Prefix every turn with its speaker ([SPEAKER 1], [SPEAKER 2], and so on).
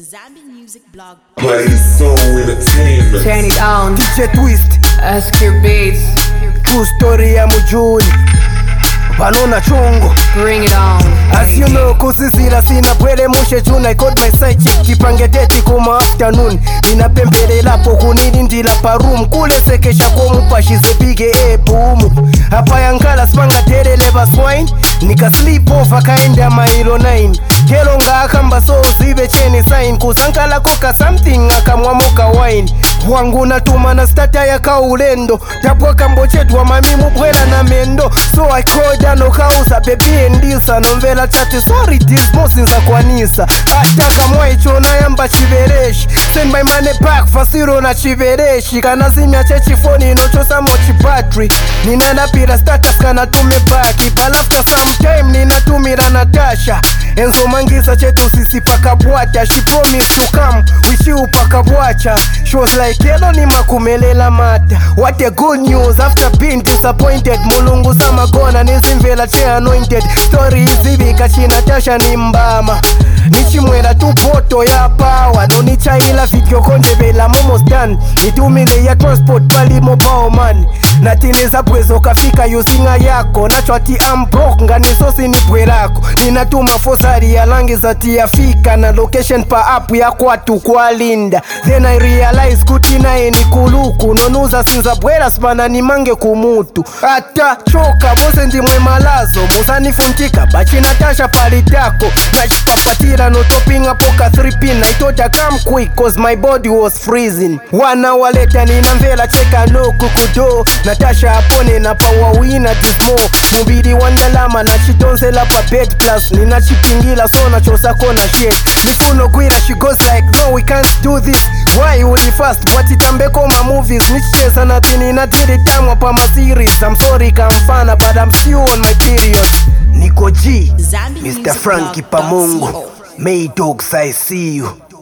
[SPEAKER 1] Zambian Music Blog.
[SPEAKER 2] Play soul entertainment.
[SPEAKER 3] Turn it on.
[SPEAKER 4] DJ Twist,
[SPEAKER 3] SQ Beats.
[SPEAKER 4] true story ya mujuni Vanona chungu.
[SPEAKER 3] Bring it on.
[SPEAKER 4] As you know, kusisila sina pwele mushe juna. I caught my side chick, kipange deti kuma afternoon. Ninapembele lapo kunini ndila parum. Kule sekesha komupa, she's a big boom. Hapa yankala spanga tere leva swine. Nika sleep off akaenda mailo 9. Kelo nga akamba so zibe cheni sign. Kusankala koka something akamwamuka wine. Wangu natuma na stata ya kaulendo. Tapwa kambo chetwa mamimu bwela na mendo. So I called no kausa baby endisa. Nomvela chate sorry this mosinza kwanisa. Ataka mwaichona yamba chivereshi. Send my money back fasiro na chivereshi. Kana zimya chechi phone no chosa mochi battery. Nina pira status kana tume baki. But after some time nina tumira Natasha. Enzo mangisa chetu sisi pakabwacha. She promised to come with you pakabwacha. She was like yelo ni makumelela mata. What a good news after being disappointed. Mulungu sama gona nizimvela che anointed. Story izivi kachina Natasha ni mbama. Nichimwela tu poto ya power. No nichaila video konde vela almost done. Nitumile ya transport pali mobile man. Natineza pwezo kafika yusinga yako. Nachwati I'm broke nganisosi ni bwerako. Ninatuma fosari ya langi zati ya fika. Na location pa app ya kwatu kwa linda. Then I realize kutina eni kuluku. Nonuza sinza bwera smana ni mange kumutu. Ata choka bose ndi mwe malazo. Musani funtika bachi Natasha palitako. Nachipapatira no topping apoka 3 pin. I told her come quick cause my body was freezing. 1 hour later ninamvela cheka no kukudo. Natasha apone na power winner this more. Mubidi wandalama na chitonsela pa bed plus. Nina chipingila so na chosa kona shit. Nifuno gwira she goes like no we can't do this. Why uli fast watitambe koma movies. Nicheza na tini na tiri tamwa pa ma series. I'm sorry kamfana but I'm still on my period. Niko G,
[SPEAKER 1] Zambian
[SPEAKER 4] Mr.
[SPEAKER 1] Music
[SPEAKER 4] Frankie
[SPEAKER 1] Blog.
[SPEAKER 4] Pamongo, May Dogs I see you.